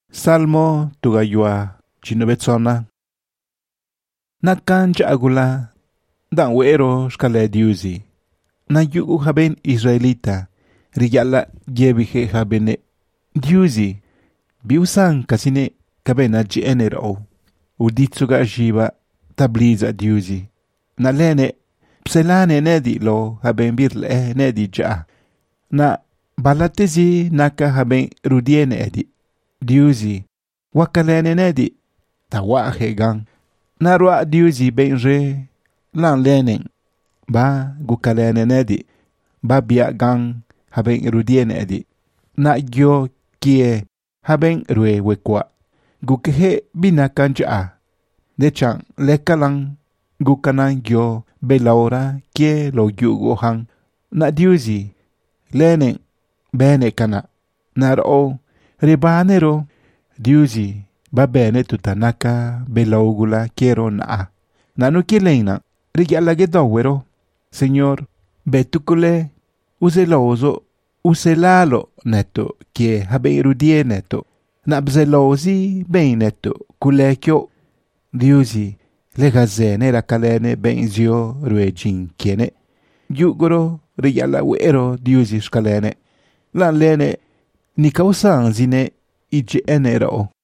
Salmo tugayua chinobetsona. Nakan agula dan wero shkale diuzi. Na yugu haben Israelita. Riyala yebije habene diuzi. Biusan kasine kabena GNRO. Uditsuga jiba tabliza diuzi. Na lene pselane nedi lo haben birle nedi ja. Na balatezi naka haben rudiene edi. Diuzi wakalene nedi tawaje gang. Narwa diuzi benre lan lenen. Ba gukalene nedi. Ba bia gang haben rudiene edi. Na gyo kie haben rue wekwa. Gukehe binakan ja. Dechan lekalang gukanan gyo belaura kie lo yugo hang. Na diuzi lenen bene kana. Naro ribanero diuzi ba bene tutanaka belaugula quiero na. Nanu kilena rigala gedowero. Señor, betukule useloso uselalo neto kie habe rudie neto. Na bzelozi ben neto kulekyo. Diuzi legazene rakalene benzio ruejin kiene. Yugoro rigala wero diuzi skalene. Lan lene ni kausan zine IGNRO.